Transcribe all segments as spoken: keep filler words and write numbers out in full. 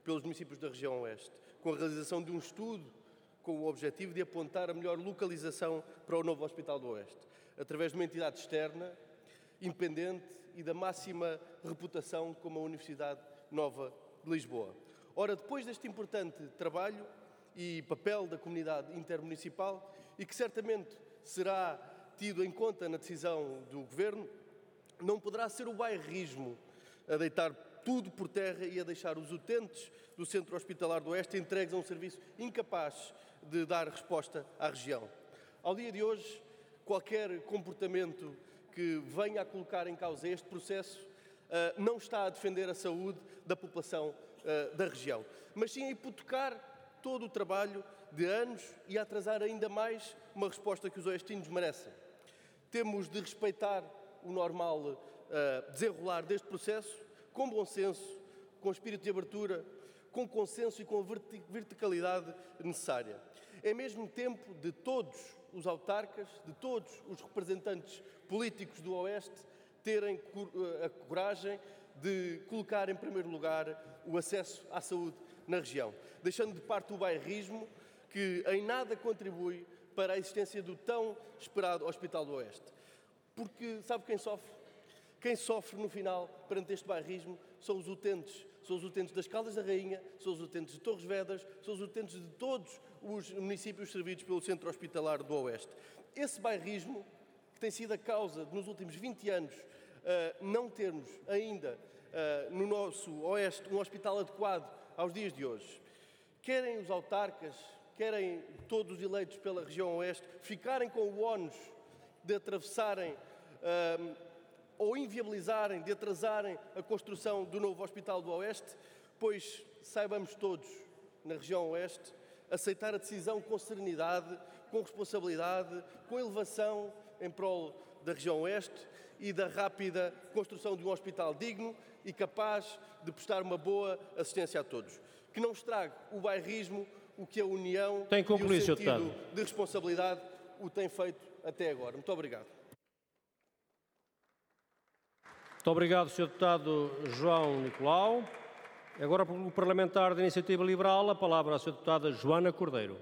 pelos municípios da região Oeste, com a realização de um estudo com o objetivo de apontar a melhor localização para o novo Hospital do Oeste, através de uma entidade externa, independente e da máxima reputação como a Universidade Nova de Lisboa. Ora, depois deste importante trabalho e papel da comunidade intermunicipal, e que certamente será tido em conta na decisão do Governo, não poderá ser o bairrismo a deitar tudo por terra e a deixar os utentes do Centro Hospitalar do Oeste entregues a um serviço incapaz de dar resposta à região. Ao dia de hoje, qualquer comportamento que venha a colocar em causa este processo não está a defender a saúde da população da região, mas sim a hipotecar todo o trabalho de anos e a atrasar ainda mais uma resposta que os oestinos merecem. Temos de respeitar o normal desenrolar deste processo com bom senso, com espírito de abertura, com consenso e com a verticalidade necessária. É mesmo tempo de todos os autarcas, de todos os representantes políticos do Oeste, terem a coragem de colocar em primeiro lugar o acesso à saúde na região, deixando de parte o bairrismo que em nada contribui para a existência do tão esperado Hospital do Oeste. Porque sabe quem sofre? Quem sofre no final perante este bairrismo são os utentes, são os utentes das Caldas da Rainha, são os utentes de Torres Vedras, são os utentes de todos os municípios servidos pelo Centro Hospitalar do Oeste. Esse bairrismo, que tem sido a causa de, nos últimos vinte anos, uh, não termos ainda uh, no nosso Oeste um hospital adequado aos dias de hoje. Querem os autarcas, querem todos os eleitos pela região Oeste ficarem com o ónus de atravessarem uh, ou inviabilizarem, de atrasarem a construção do novo Hospital do Oeste, pois saibamos todos, na região Oeste, aceitar a decisão com serenidade, com responsabilidade, com elevação em prol da região Oeste e da rápida construção de um hospital digno e capaz de prestar uma boa assistência a todos. Que não estrague o bairrismo, o que a União tem concluído, e o sentido deputado. de responsabilidade o tem feito até agora. Muito obrigado. Muito obrigado, senhor Deputado João Nicolau. Agora, pelo parlamentar da Iniciativa Liberal, a palavra à senhora Deputada Joana Cordeiro.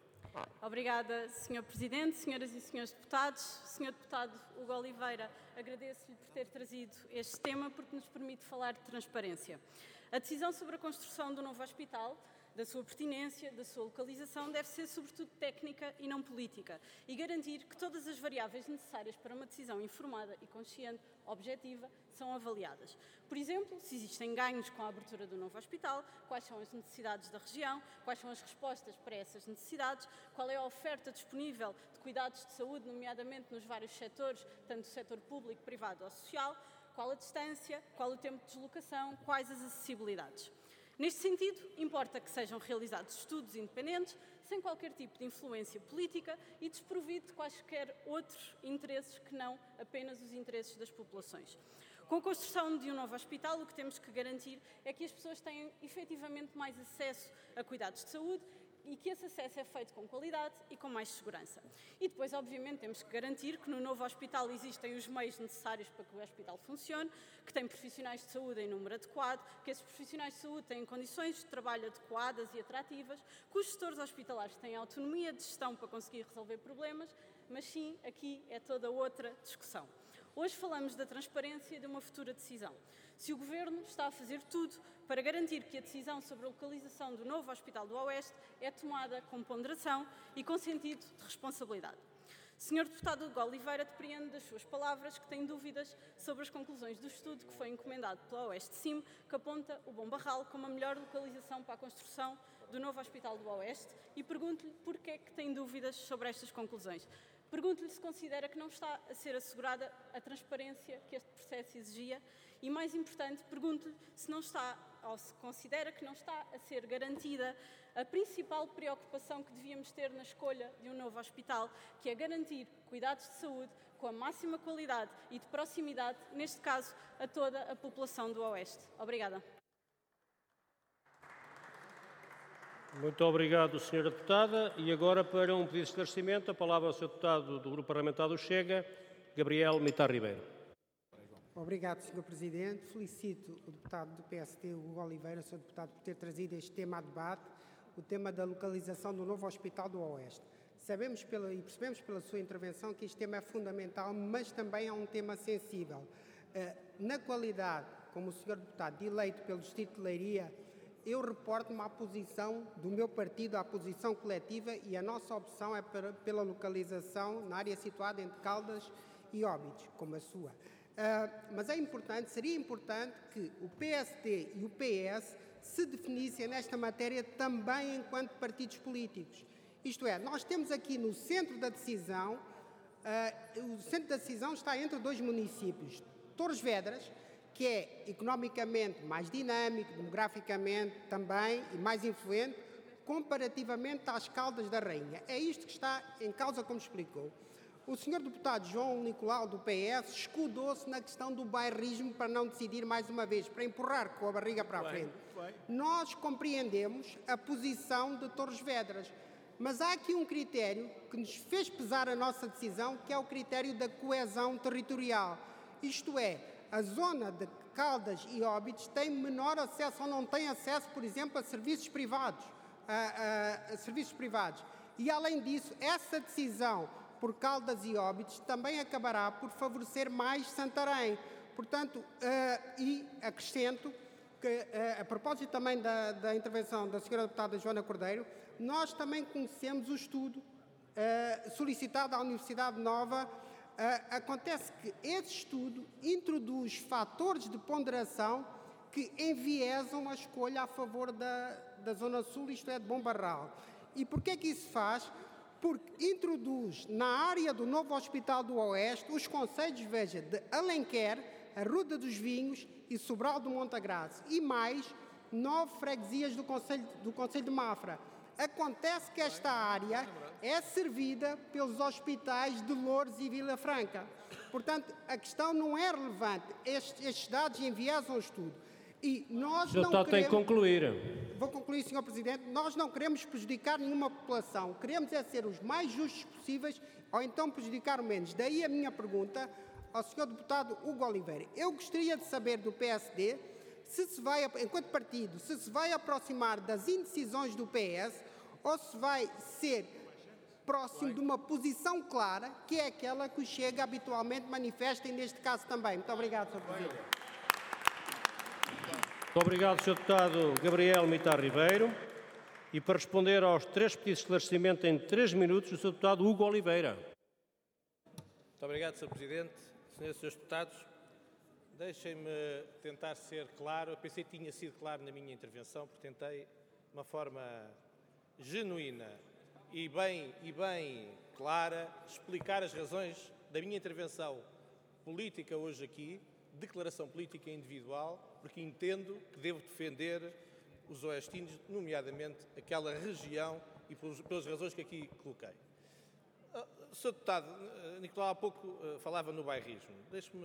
Obrigada, senhor Presidente, senhoras e senhores deputados. senhor Deputado Hugo Oliveira, agradeço-lhe por ter trazido este tema porque nos permite falar de transparência. A decisão sobre a construção do novo hospital, da sua pertinência, da sua localização, deve ser sobretudo técnica e não política e garantir que todas as variáveis necessárias para uma decisão informada e consciente, objetiva, são avaliadas. Por exemplo, se existem ganhos com a abertura do novo hospital, quais são as necessidades da região, quais são as respostas para essas necessidades, qual é a oferta disponível de cuidados de saúde, nomeadamente nos vários setores, tanto do setor público, privado ou social, qual a distância, qual o tempo de deslocação, quais as acessibilidades. Neste sentido, importa que sejam realizados estudos independentes, sem qualquer tipo de influência política e desprovido de quaisquer outros interesses que não apenas os interesses das populações. Com a construção de um novo hospital, o que temos que garantir é que as pessoas tenham efetivamente mais acesso a cuidados de saúde e que esse acesso é feito com qualidade e com mais segurança. E depois, obviamente, temos que garantir que no novo hospital existem os meios necessários para que o hospital funcione, que tem profissionais de saúde em número adequado, que esses profissionais de saúde têm condições de trabalho adequadas e atrativas, que os gestores hospitalares têm autonomia de gestão para conseguir resolver problemas, mas sim, aqui é toda outra discussão. Hoje falamos da transparência de uma futura decisão. Se o Governo está a fazer tudo para garantir que a decisão sobre a localização do novo Hospital do Oeste é tomada com ponderação e com sentido de responsabilidade. senhor Deputado Hugo Oliveira, depreende das suas palavras que tem dúvidas sobre as conclusões do estudo que foi encomendado pela Oeste Sim, que aponta o Bom Barral como a melhor localização para a construção do novo Hospital do Oeste, e pergunto-lhe porquê que tem dúvidas sobre estas conclusões. Pergunto-lhe se considera que não está a ser assegurada a transparência que este processo exigia e, mais importante, pergunto-lhe se não está, ou se considera que não está a ser garantida a principal preocupação que devíamos ter na escolha de um novo hospital, que é garantir cuidados de saúde com a máxima qualidade e de proximidade, neste caso, a toda a população do Oeste. Obrigada. Muito obrigado, senhora Deputada. E agora, para um pedido de esclarecimento, a palavra ao senhor Deputado do Grupo Parlamentar do Chega, Gabriel Mitar Ribeiro. Obrigado, senhor Presidente. Felicito o deputado do P S D, Hugo Oliveira, senhor deputado, por ter trazido este tema a debate, o tema da localização do novo Hospital do Oeste. Sabemos pela, e percebemos pela sua intervenção que este tema é fundamental, mas também é um tema sensível. Uh, na qualidade, como o senhor deputado, de eleito pelo Distrito de Leiria, eu reporto-me à posição do meu partido, à posição coletiva, e a nossa opção é para, pela localização na área situada entre Caldas e Óbidos, como a sua. Uh, mas é importante, seria importante que o P S D e o P S se definissem nesta matéria também enquanto partidos políticos. Isto é, nós temos aqui no centro da decisão, uh, o centro da decisão está entre dois municípios, Torres Vedras, que é economicamente mais dinâmico, demograficamente também e mais influente, comparativamente às Caldas da Rainha. É isto que está em causa, como explicou. O senhor deputado João Nicolau, do P S, escudou-se na questão do bairrismo para não decidir mais uma vez, para empurrar com a barriga para a frente. Nós compreendemos a posição de Torres Vedras, mas há aqui um critério que nos fez pesar a nossa decisão, que é o critério da coesão territorial. Isto é, a zona de Caldas e Óbidos tem menor acesso ou não tem acesso, por exemplo, a serviços privados. A, a, a serviços privados. E, além disso, essa decisão por Caldas e Óbidos também acabará por favorecer mais Santarém. Portanto, uh, e acrescento que, uh, a propósito também da, da intervenção da senhora deputada Joana Cordeiro, nós também conhecemos o estudo uh, solicitado à Universidade Nova. Uh, acontece que esse estudo introduz fatores de ponderação que enviesam a escolha a favor da, da Zona Sul, isto é, de Bom Barral. E porquê que isso faz? Porque introduz na área do novo Hospital do Oeste os concelhos, veja, de Alenquer, Arruda dos Vinhos e Sobral do Montagraça, e mais nove freguesias do concelho, do concelho de Mafra. Acontece que esta área é servida pelos hospitais de Loures e Vila Franca. Portanto, a questão não é relevante. Estes, estes dados enviesam o estudo. E nós não queremos... tem que concluir. Vou concluir, senhor Presidente. Nós não queremos prejudicar nenhuma população. Queremos é ser os mais justos possíveis ou então prejudicar o menos. Daí a minha pergunta ao senhor deputado Hugo Oliveira. Eu gostaria de saber do P S D, se se vai, enquanto partido, se se vai aproximar das indecisões do P S ou se vai ser próximo de uma posição clara, que é aquela que o Chega habitualmente manifesta e neste caso também. Muito obrigado, senhor Presidente. Muito obrigado, senhor deputado Gabriel Mitar Ribeiro. E para responder aos três pedidos de esclarecimento em três minutos, o senhor deputado Hugo Oliveira. Muito obrigado, senhor Presidente. Senhoras e senhores deputados, deixem-me tentar ser claro. Eu pensei que tinha sido claro na minha intervenção, porque tentei, de uma forma genuína e bem, e bem clara, explicar as razões da minha intervenção política hoje aqui, declaração política individual, porque entendo que devo defender os oestinos, nomeadamente aquela região e pelas razões que aqui coloquei. O senhor deputado Nicolau há pouco falava no bairrismo. Deixe-me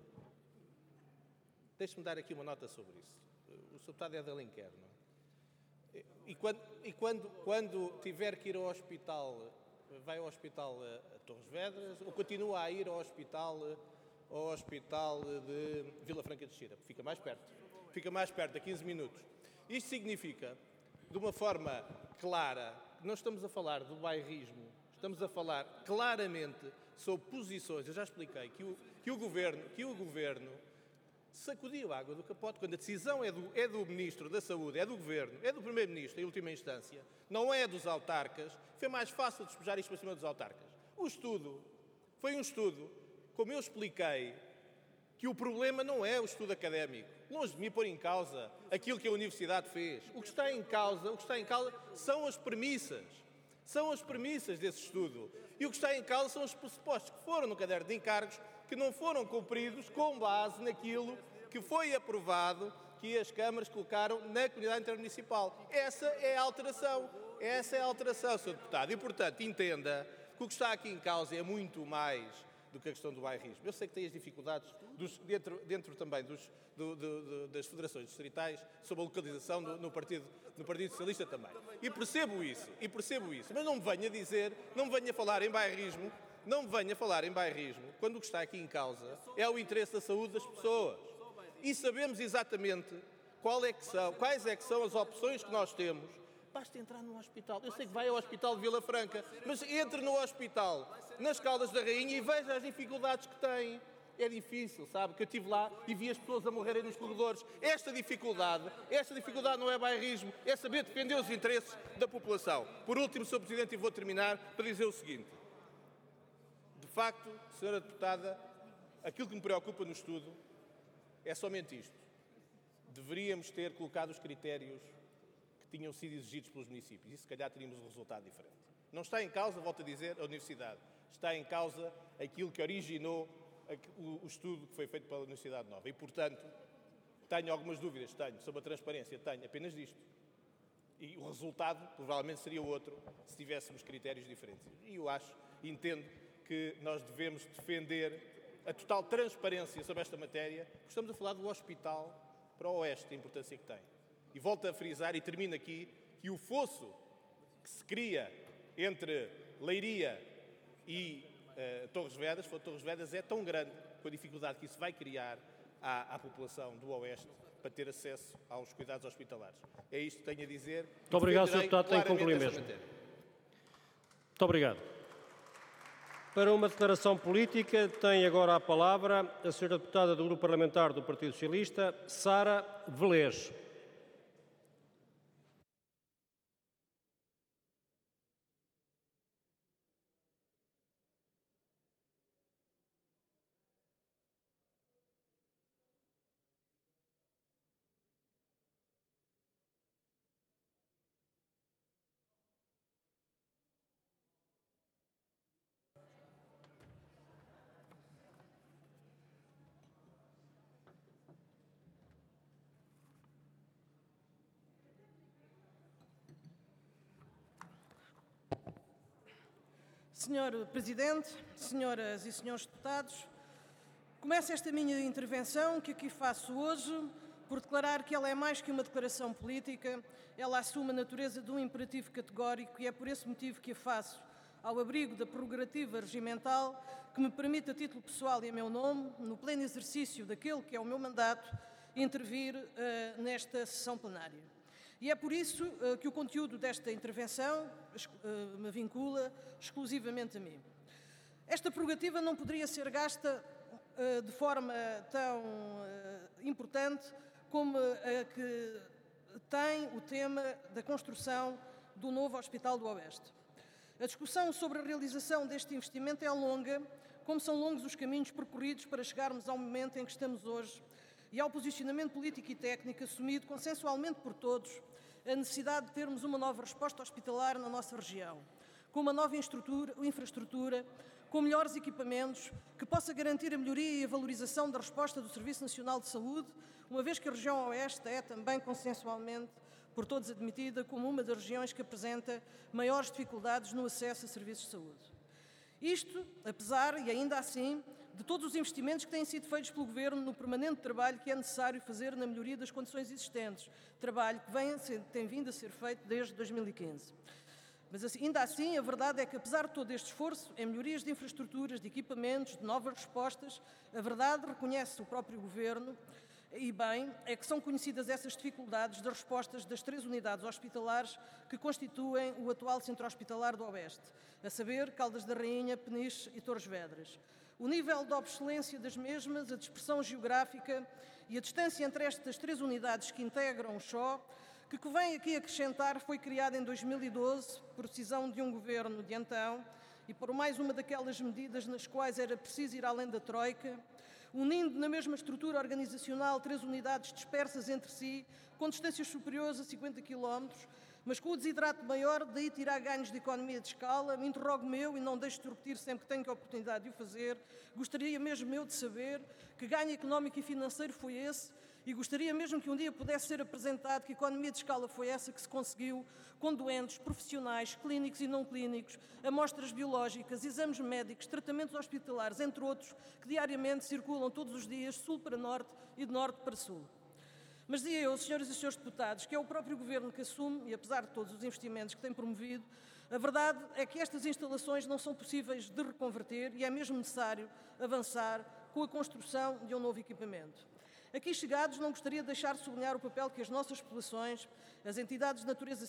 deixe-me dar aqui uma nota sobre isso. O senhor deputado é de Alenquer, não é? E, quando, e quando, quando tiver que ir ao hospital, vai ao hospital a, a Torres Vedras ou continua a ir ao hospital, ao hospital de Vila Franca de Xira? Fica mais perto. Fica mais perto, a quinze minutos. Isto significa, de uma forma clara, que não estamos a falar do bairrismo, estamos a falar claramente sobre posições. Eu já expliquei que o, que o, governo, que o governo sacudiu a água do capote quando a decisão é do, é do Ministro da Saúde, é do Governo, é do Primeiro-Ministro, em última instância, não é dos autarcas. Foi mais fácil despejar isto para cima dos autarcas. O estudo foi um estudo, como eu expliquei, que o problema não é o estudo académico. Longe de mim pôr em causa aquilo que a Universidade fez. O que está em causa, o que está em causa são as premissas. São as premissas desse estudo. E o que está em causa são os pressupostos que foram no caderno de encargos, que não foram cumpridos com base naquilo que foi aprovado, que as câmaras colocaram na comunidade intermunicipal. Essa é a alteração. Essa é a alteração, senhor deputado. E, portanto, entenda que o que está aqui em causa é muito mais do que a questão do bairrismo. Eu sei que tem as dificuldades dos, dentro, dentro também dos, do, do, do, das federações distritais sobre a localização no, no, partido, no Partido Socialista também. E percebo isso, e percebo isso. Mas não me venha dizer, não me venha falar em bairrismo não me venha falar em bairrismo quando o que está aqui em causa é o interesse da saúde das pessoas. E sabemos exatamente qual é que são, quais é que são as opções que nós temos. Basta entrar no hospital. Eu sei que vai ao hospital de Vila Franca, mas entre no hospital, nas Caldas da Rainha, e veja as dificuldades que tem. É difícil, sabe? Que eu estive lá e vi as pessoas a morrerem nos corredores. Esta dificuldade, esta dificuldade não é bairrismo, é saber defender os interesses da população. Por último, senhor Presidente, e vou terminar para dizer o seguinte. De facto, senhora Deputada, aquilo que me preocupa no estudo é somente isto. Deveríamos ter colocado os critérios que tinham sido exigidos pelos municípios e se calhar teríamos um resultado diferente. Não está em causa, volto a dizer, a universidade. Está em causa aquilo que originou o estudo que foi feito pela Universidade Nova. E, portanto, tenho algumas dúvidas, tenho, sobre a transparência, tenho apenas disto. E o resultado provavelmente seria outro se tivéssemos critérios diferentes. E eu acho, entendo que nós devemos defender a total transparência sobre esta matéria, porque estamos a falar do hospital para o Oeste, a importância que tem. E volto a frisar, e termino aqui, que o fosso que se cria entre Leiria e uh, Torres Vedras, for Torres Vedras, é tão grande com a dificuldade que isso vai criar à, à população do Oeste para ter acesso aos cuidados hospitalares. É isto que tenho a dizer. Muito obrigado, senhor Deputado. Tem que concluir mesmo. Matéria. Muito obrigado. Para uma declaração política, tem agora a palavra a senhora Deputada do Grupo Parlamentar do Partido Socialista, Sara Velez. senhor Presidente, senhoras e senhores deputados, começo esta minha intervenção, que aqui faço hoje, por declarar que ela é mais que uma declaração política, ela assume a natureza de um imperativo categórico e é por esse motivo que a faço, ao abrigo da prerrogativa regimental que me permite, a título pessoal e em meu nome, no pleno exercício daquele que é o meu mandato, intervir uh, nesta sessão plenária. E é por isso uh, que o conteúdo desta intervenção uh, me vincula exclusivamente a mim. Esta prerrogativa não poderia ser gasta uh, de forma tão uh, importante como a que tem o tema da construção do novo Hospital do Oeste. A discussão sobre a realização deste investimento é longa, como são longos os caminhos percorridos para chegarmos ao momento em que estamos hoje e ao posicionamento político e técnico assumido consensualmente por todos, a necessidade de termos uma nova resposta hospitalar na nossa região, com uma nova infraestrutura, com melhores equipamentos, que possa garantir a melhoria e a valorização da resposta do Serviço Nacional de Saúde, uma vez que a região Oeste é também consensualmente por todos admitida como uma das regiões que apresenta maiores dificuldades no acesso a serviços de saúde. Isto, apesar e ainda assim, de todos os investimentos que têm sido feitos pelo Governo no permanente trabalho que é necessário fazer na melhoria das condições existentes, trabalho que vem, tem vindo a ser feito desde dois mil e quinze. Mas ainda assim, a verdade é que, apesar de todo este esforço em melhorias de infraestruturas, de equipamentos, de novas respostas, a verdade, reconhece o próprio Governo, e bem, é que são conhecidas essas dificuldades das respostas das três unidades hospitalares que constituem o atual Centro Hospitalar do Oeste, a saber, Caldas da Rainha, Peniche e Torres Vedras. O nível de obsolência das mesmas, a dispersão geográfica e a distância entre estas três unidades que integram o X O, que convém aqui acrescentar, foi criada em dois mil e doze por decisão de um governo de então e por mais uma daquelas medidas nas quais era preciso ir além da Troika, unindo na mesma estrutura organizacional três unidades dispersas entre si, com distâncias superiores a cinquenta quilómetros, mas com o desidrato maior, daí tirar ganhos de economia de escala. Me interrogo-me eu, e não deixo de repetir sempre que tenho a oportunidade de o fazer, gostaria mesmo eu de saber que ganho económico e financeiro foi esse, e gostaria mesmo que um dia pudesse ser apresentado que a economia de escala foi essa que se conseguiu com doentes, profissionais, clínicos e não clínicos, amostras biológicas, exames médicos, tratamentos hospitalares, entre outros, que diariamente circulam todos os dias, sul para norte e de norte para sul. Mas dizia eu, senhoras e senhores deputados, que é o próprio Governo que assume, e apesar de todos os investimentos que tem promovido, a verdade é que estas instalações não são possíveis de reconverter e é mesmo necessário avançar com a construção de um novo equipamento. Aqui chegados, não gostaria de deixar de sublinhar o papel que as nossas populações, as entidades de natureza